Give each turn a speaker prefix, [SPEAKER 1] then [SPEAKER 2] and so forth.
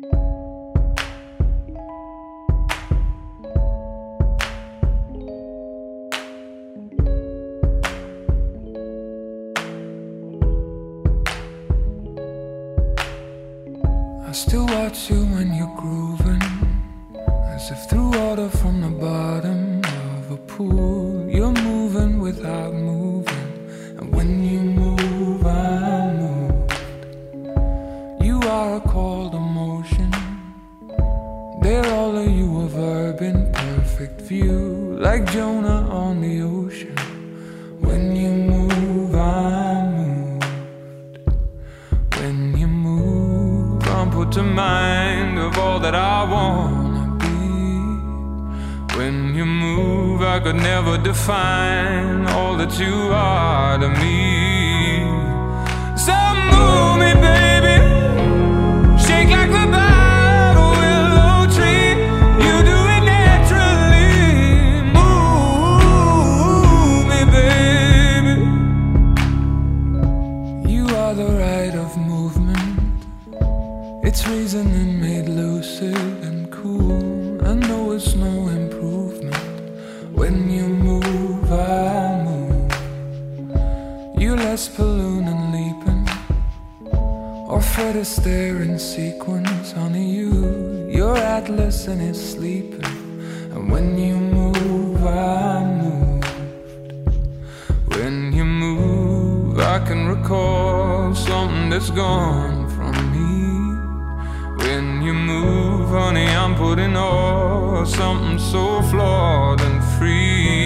[SPEAKER 1] I still watch you when you're grooving, as if through water from the bottom of a pool. You're moving without moving, and when you move, I'm moved. You are a cold emotion. There all of you a verb in perfect view, like Jonah on the ocean. When you move, I'm moved. When you move, I'm put to mind of all that I wanna be. When you move, I could never define all that you are to me. So move me, baby, shake like the battle willow tree. You do it naturally. Move me, baby. You are the rite of movement. It's reasoning made lucid and cool. I know it's no improvement. When you move, I move. You less balloon and leaping, or Fred Astaire in sequence. Honey, you're Atlas and it's sleeping. And when you move, I'm moved. When you move, I can recall something that's gone from me. When you move, honey, I'm putting all something so flawed and free.